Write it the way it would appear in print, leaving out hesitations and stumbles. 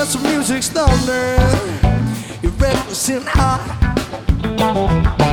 as the music's thunder, you're reckless and high.